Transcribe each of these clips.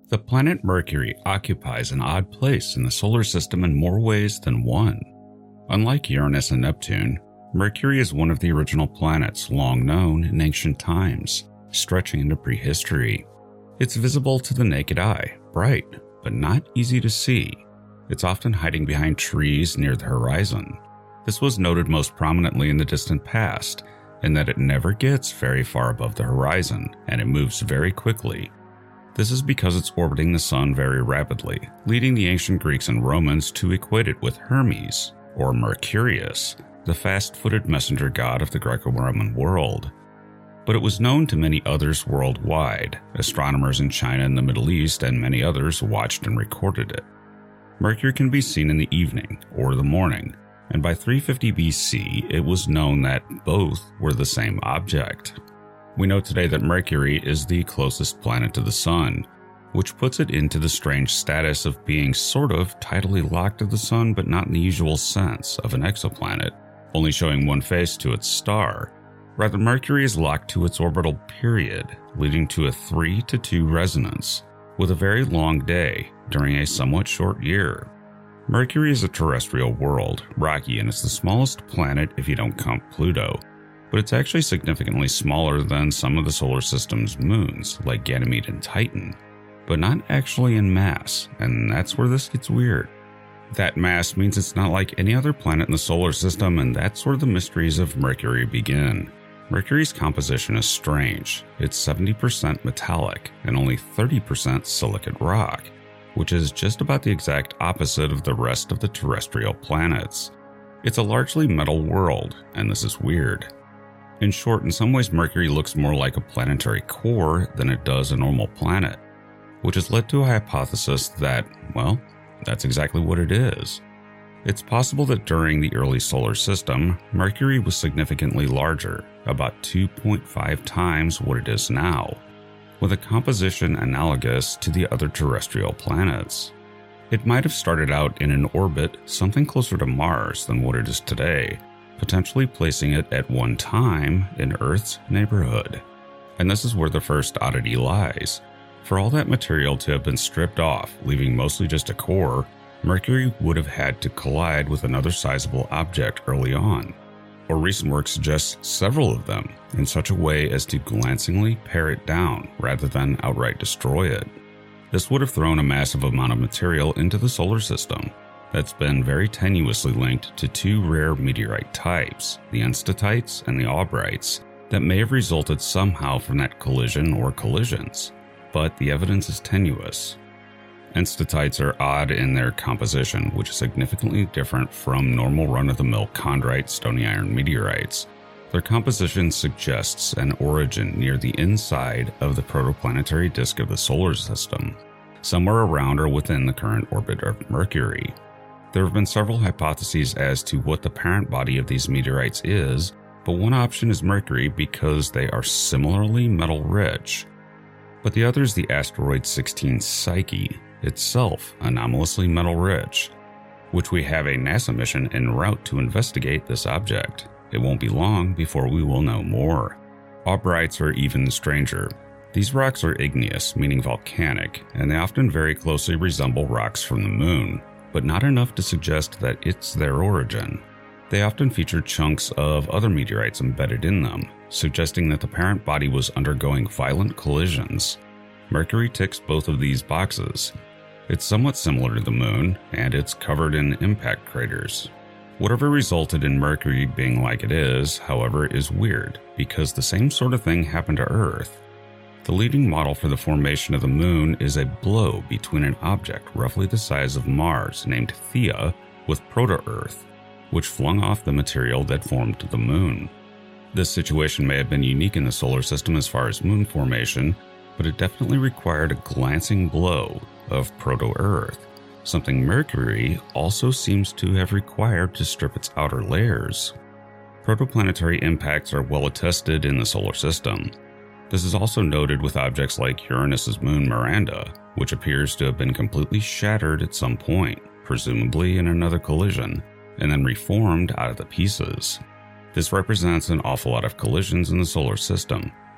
The planet Mercury occupies an odd place in the solar system in more ways than one. Unlike Uranus and Neptune, Mercury is one of the original planets long known in ancient times, stretching into prehistory. It's visible to the naked eye, bright, but not easy to see. It's often hiding behind trees near the horizon. This was noted most prominently in the distant past, in that it never gets very far above the horizon, and it moves very quickly. This is because it's orbiting the Sun very rapidly, leading the ancient Greeks and Romans to equate it with Hermes, or Mercurius, the fast-footed messenger god of the Greco-Roman world. But it was known to many others worldwide. Astronomers in China and the Middle East and many others watched and recorded it. Mercury can be seen in the evening or the morning, and by 350 BC it was known that both were the same object. We know today that Mercury is the closest planet to the Sun, which puts it into the strange status of being sort of tidally locked to the Sun, but not in the usual sense of an exoplanet, only showing one face to its star. Rather, Mercury is locked to its orbital period, leading to a 3-to-2 resonance, with a very long day during a somewhat short year. Mercury is a terrestrial world, rocky, and it's the smallest planet if you don't count Pluto. But it's actually significantly smaller than some of the solar system's moons, like Ganymede and Titan, but not actually in mass, and that's where this gets weird. That mass means it's not like any other planet in the solar system, and that's where the mysteries of Mercury begin. Mercury's composition is strange. It's 70% metallic and only 30% silicate rock, which is just about the exact opposite of the rest of the terrestrial planets. It's a largely metal world, and this is weird. In short, in some ways Mercury looks more like a planetary core than it does a normal planet, which has led to a hypothesis that, well, that's exactly what it is. It's possible that during the early solar system, Mercury was significantly larger, about 2.5 times what it is now, with a composition analogous to the other terrestrial planets. It might have started out in an orbit something closer to Mars than what it is today, potentially placing it at one time in Earth's neighborhood. And this is where the first oddity lies. For all that material to have been stripped off, leaving mostly just a core, Mercury would have had to collide with another sizable object early on. Or recent work suggests several of them, in such a way as to glancingly pare it down rather than outright destroy it. This would have thrown a massive amount of material into the solar system that's been very tenuously linked to two rare meteorite types, the enstatites and the aubrites, that may have resulted somehow from that collision or collisions, but the evidence is tenuous. Enstatites are odd in their composition, which is significantly different from normal run-of-the-mill chondrite stony iron meteorites. Their composition suggests an origin near the inside of the protoplanetary disk of the solar system, somewhere around or within the current orbit of Mercury. There have been several hypotheses as to what the parent body of these meteorites is, but one option is Mercury because they are similarly metal-rich. But the other is the asteroid 16 Psyche, itself anomalously metal-rich, which we have a NASA mission en route to investigate this object. It won't be long before we will know more. Aubrites are even stranger. These rocks are igneous, meaning volcanic, and they often very closely resemble rocks from the moon, but not enough to suggest that it's their origin. They often feature chunks of other meteorites embedded in them, suggesting that the parent body was undergoing violent collisions. Mercury ticks both of these boxes. It's somewhat similar to the moon, and it's covered in impact craters. Whatever resulted in Mercury being like it is, however, is weird, because the same sort of thing happened to Earth. The leading model for the formation of the moon is a blow between an object roughly the size of Mars named Theia with Proto-Earth, which flung off the material that formed the moon. This situation may have been unique in the solar system as far as moon formation, but it definitely required a glancing blow of Proto-Earth, something Mercury also seems to have required to strip its outer layers. Protoplanetary impacts are well attested in the solar system. This is also noted with objects like Uranus's moon Miranda, which appears to have been completely shattered at some point, presumably in another collision, and then reformed out of the pieces. This represents an awful lot of collisions in the solar system,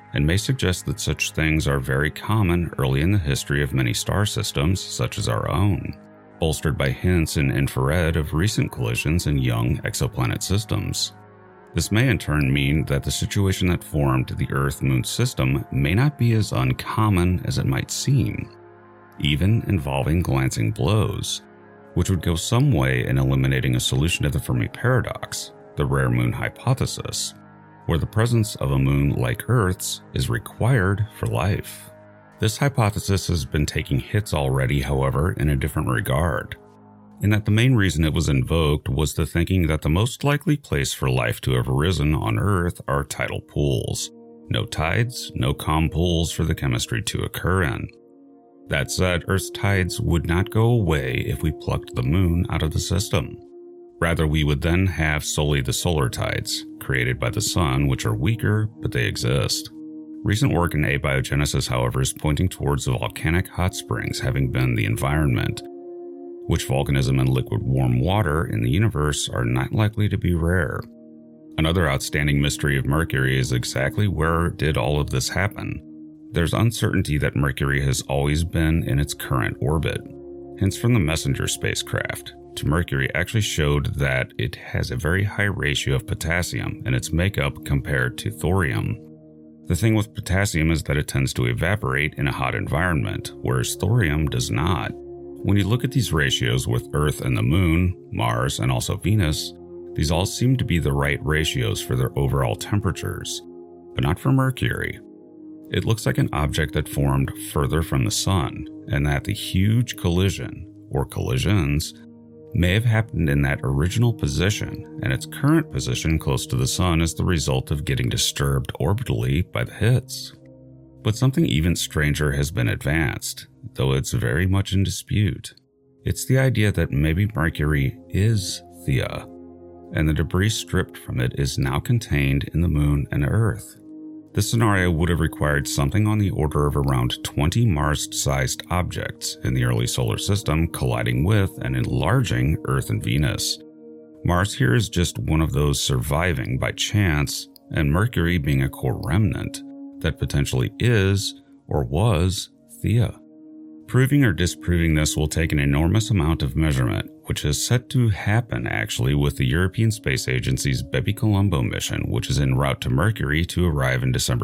and may suggest that such things are very common early in the history of many star systems, such as our own, bolstered by hints in infrared of recent collisions in young exoplanet systems. This may in turn mean that the situation that formed the Earth-Moon system may not be as uncommon as it might seem, even involving glancing blows, which would go some way in eliminating a solution to the Fermi paradox, the rare moon hypothesis, where the presence of a moon like Earth's is required for life. This hypothesis has been taking hits already, however, in a different regard, in that the main reason it was invoked was the thinking that the most likely place for life to have arisen on Earth are tidal pools. No tides, no calm pools for the chemistry to occur in. That said, Earth's tides would not go away if we plucked the moon out of the system. Rather, we would then have solely the solar tides, created by the sun, which are weaker, but they exist. Recent work in abiogenesis, however, is pointing towards the volcanic hot springs having been the environment, which volcanism and liquid warm water in the universe are not likely to be rare. Another outstanding mystery of Mercury is exactly where did all of this happen. There's uncertainty that Mercury has always been in its current orbit. Hints from the Messenger spacecraft to Mercury actually showed that it has a very high ratio of potassium in its makeup compared to thorium. The thing with potassium is that it tends to evaporate in a hot environment, whereas thorium does not. When you look at these ratios with Earth and the Moon, Mars, and also Venus, these all seem to be the right ratios for their overall temperatures, but not for Mercury. It looks like an object that formed further from the Sun, and that the huge collision, or collisions, may have happened in that original position, and its current position close to the Sun is the result of getting disturbed orbitally by the hits. But something even stranger has been advanced, though it's very much in dispute. It's the idea that maybe Mercury is Theia, and the debris stripped from it is now contained in the Moon and Earth. This scenario would have required something on the order of around 20 Mars-sized objects in the early solar system colliding with and enlarging Earth and Venus. Mars here is just one of those surviving by chance, and Mercury being a core remnant that potentially is, or was, Theia. Proving or disproving this will take an enormous amount of measurement, which is set to happen actually with the European Space Agency's Bepi-Colombo mission, which is en route to Mercury to arrive in December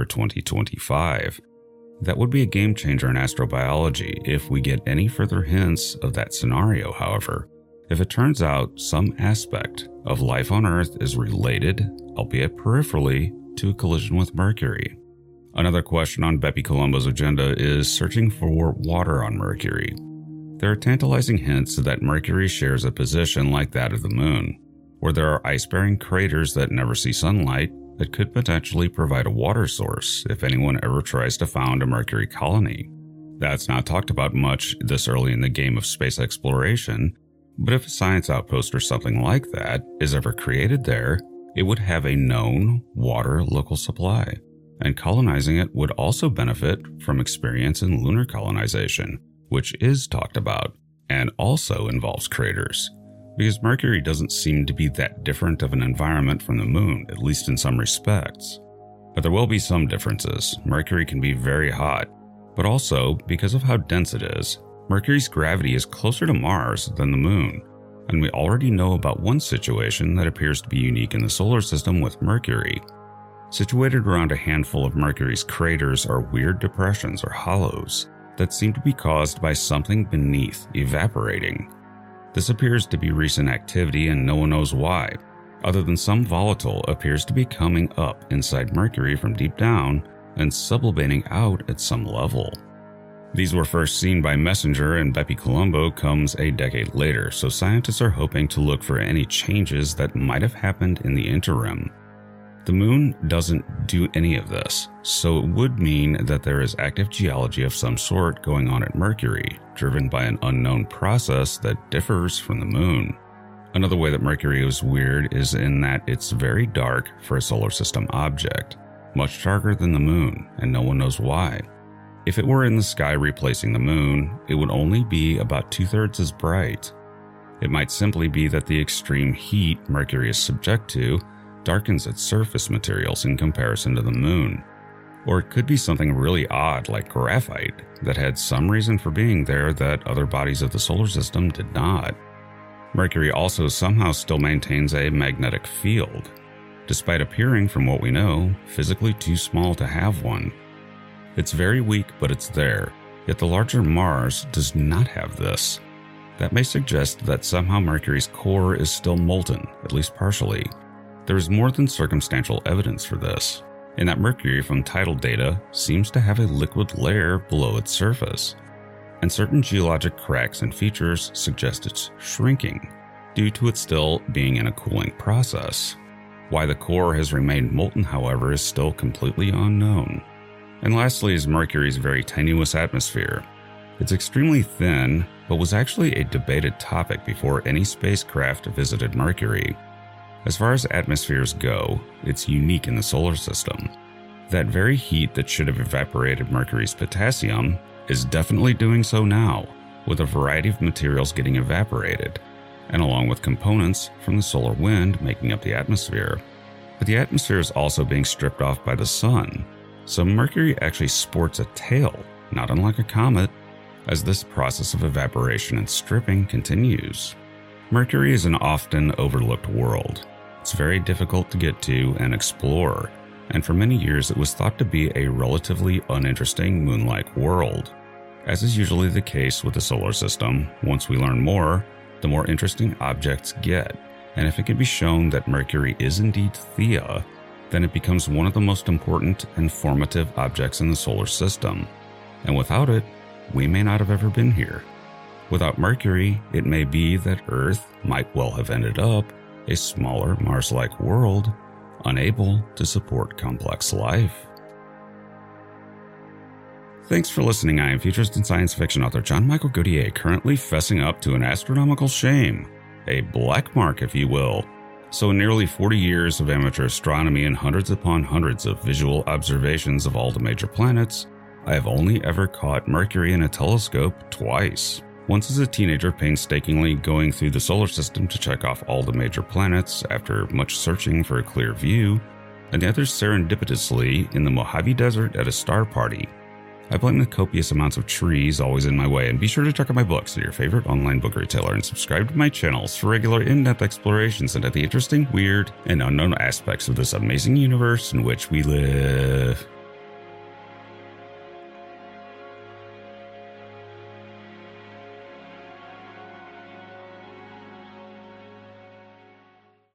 2025. That would be a game changer in astrobiology if we get any further hints of that scenario, however. If it turns out some aspect of life on Earth is related, albeit peripherally, to a collision with Mercury. Another question on Bepi-Colombo's agenda is searching for water on Mercury. There are tantalizing hints that Mercury shares a position like that of the Moon, where there are ice-bearing craters that never see sunlight that could potentially provide a water source if anyone ever tries to found a Mercury colony. That's not talked about much this early in the game of space exploration, but if a science outpost or something like that is ever created there, it would have a known water local supply. And colonizing it would also benefit from experience in lunar colonization, which is talked about, and also involves craters, because Mercury doesn't seem to be that different of an environment from the Moon, at least in some respects. But there will be some differences. Mercury can be very hot, but also, because of how dense it is, Mercury's gravity is closer to Mars than the Moon, and we already know about one situation that appears to be unique in the solar system with Mercury. Situated around a handful of Mercury's craters are weird depressions or hollows that seem to be caused by something beneath evaporating. This appears to be recent activity and no one knows why, other than some volatile appears to be coming up inside Mercury from deep down and sublimating out at some level. These were first seen by Messenger, and Bepi-Colombo comes a decade later, so scientists are hoping to look for any changes that might have happened in the interim. The Moon doesn't do any of this, so it would mean that there is active geology of some sort going on at Mercury, driven by an unknown process that differs from the Moon. Another way that Mercury is weird is in that it's very dark for a solar system object, much darker than the Moon, and no one knows why. If it were in the sky replacing the Moon, it would only be about 2/3 as bright. It might simply be that the extreme heat Mercury is subject to darkens its surface materials in comparison to the Moon. Or it could be something really odd like graphite that had some reason for being there that other bodies of the solar system did not. Mercury also somehow still maintains a magnetic field, despite appearing, from what we know, physically too small to have one. It's very weak, but it's there, yet the larger Mars does not have this. That may suggest that somehow Mercury's core is still molten, at least partially. There is more than circumstantial evidence for this, in that Mercury from tidal data seems to have a liquid layer below its surface, and certain geologic cracks and features suggest it's shrinking, due to it still being in a cooling process. Why the core has remained molten, however, is still completely unknown. And lastly is Mercury's very tenuous atmosphere. It's extremely thin, but was actually a debated topic before any spacecraft visited Mercury. As far as atmospheres go, it's unique in the solar system. That very heat that should have evaporated Mercury's potassium is definitely doing so now, with a variety of materials getting evaporated, and along with components from the solar wind making up the atmosphere. But the atmosphere is also being stripped off by the sun, so Mercury actually sports a tail, not unlike a comet, as this process of evaporation and stripping continues. Mercury is an often overlooked world. It's very difficult to get to and explore, and for many years it was thought to be a relatively uninteresting moon-like world. As is usually the case with the solar system, once we learn more, the more interesting objects get, and if it can be shown that Mercury is indeed Theia, then it becomes one of the most important and formative objects in the solar system, and without it, we may not have ever been here. Without Mercury, it may be that Earth might well have ended up a smaller Mars-like world, unable to support complex life. Thanks for listening. I am futurist and science fiction author John Michael Godier, currently fessing up to an astronomical shame, a black mark if you will. So in nearly 40 years of amateur astronomy and hundreds upon hundreds of visual observations of all the major planets, I have only ever caught Mercury in a telescope twice. Once as a teenager, painstakingly going through the solar system to check off all the major planets after much searching for a clear view, and the other serendipitously in the Mojave Desert at a star party. I blame the copious amounts of trees always in my way, and be sure to check out my books at your favorite online book retailer and subscribe to my channels for regular in-depth explorations into the interesting, weird, and unknown aspects of this amazing universe in which we live.